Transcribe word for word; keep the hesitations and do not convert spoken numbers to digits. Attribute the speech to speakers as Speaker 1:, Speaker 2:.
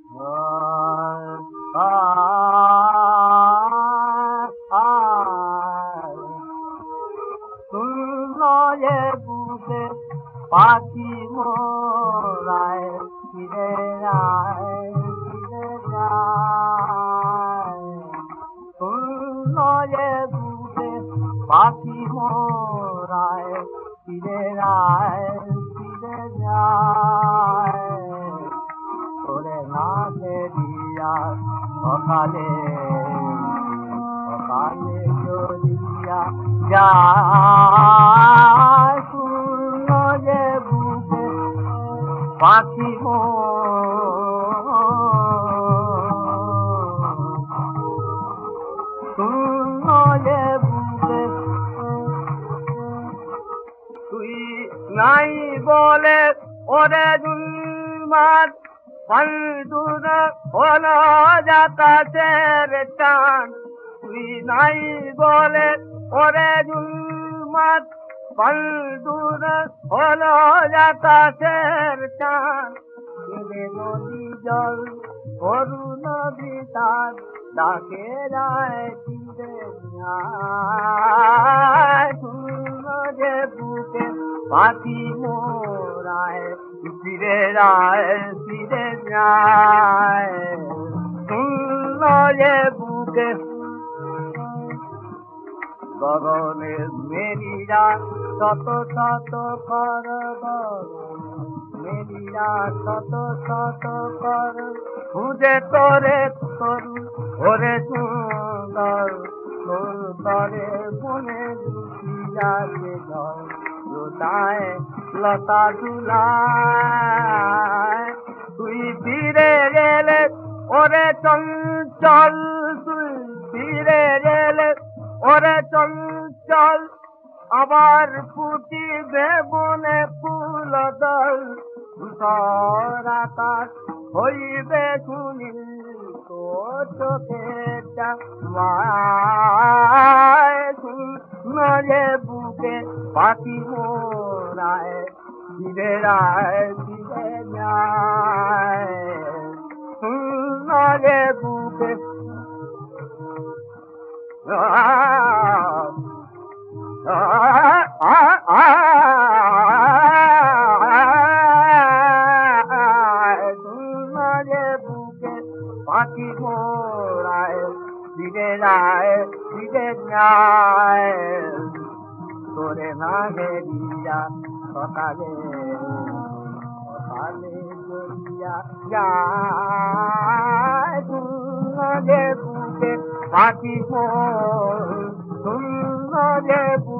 Speaker 1: শুনলে বুকে পাখি মোরায় ফিরে যায় ফিরে যায় শুনলে বুকে পাখি মোরায় ফিরে যায় ফিরে যায় তোরে না দিয়া সকালে সকালে চলিয়া যায় শুনলে বুকে পাখি শুনলে বুকে তুই নাই বলে ওরে দুলমার বন্ধুর হলো যাতাসের টান তুই নাই বলে ওরে দুলমার বন্ধুর হলো যাতাসের টান নদী জল করু নদী তার ডাকে যায় ফিরে যায় যে বুকে পাখি মোরায় ফিরে যায় ফিরে যায় শুনল যে বুকে গগনে মেরিরা শত শত কর মেরিরা শত শত কর খুঁজে তোরে তরু ওরে সুন্দর তোর তরে বনে লুকিয়াছে জল লতায় লতা ঝুলায় তুই ফিরে গেলে ওরে চঞ্চল তুই ফিরে গেলে ওরে চঞ্চল আবার ফুটিবে বনে ফুল দল ধরাকাশ হইবে শুনিল তোর চোখে শুনলে বুকে পাখি মোরায় ফিরে যায় ফিরে যায় শুনলে বুকে শুনলে বুকে পাখি মোরায় ফিরে যায় ফিরে যায় তোরে না গেরিয়া সকালে সকালে গড়িয়া যায় শুনলে বুকে পাখি মোর শুনলে